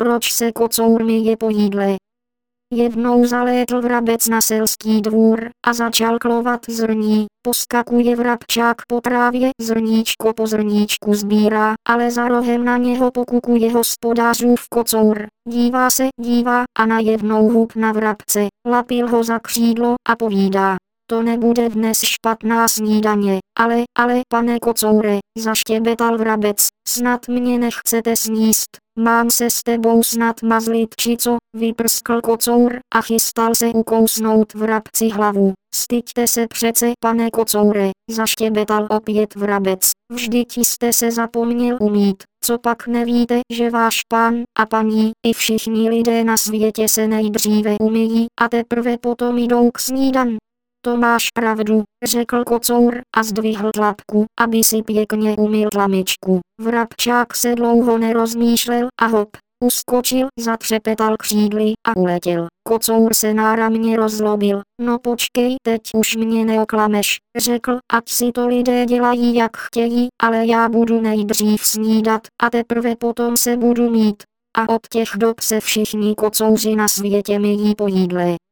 proč se kocour myje po jídle. Jednou zalétl vrabec na selský dvůr a začal klovat zrní. Poskakuje vrabčák po trávě, zrníčko po zrníčku sbírá, ale za rohem na něho pokukuje hospodářův kocour. Dívá a najednou hub na vrabce, lapil ho za křídlo a povídá: to nebude dnes špatná snídaně, ale pane kocoure, zaštěbetal vrabec, snad mě nechcete sníst, mám se s tebou snad mazlit či co, vyprskl kocour a chystal se ukousnout vrabci hlavu. Styďte se přece, pane kocoure, zaštěbetal opět vrabec, vždyť jste se zapomněl umýt, co pak nevíte, že váš pán a paní i všichni lidé na světě se nejdříve umyjí a teprve potom jdou k snídani. To máš pravdu, řekl kocour a zdvihl tlapku, aby si pěkně umyl tlamičku. Vrabčák se dlouho nerozmýšlel a hop, uskočil, zatřepetal křídly a uletěl. Kocour se náramně rozlobil. No počkej, teď už mě neoklameš, řekl, ať si to lidé dělají jak chtějí, ale já budu nejdřív snídat a teprve potom se budu mít. A od těch dob se všichni kocouři na světě myjí po jídle.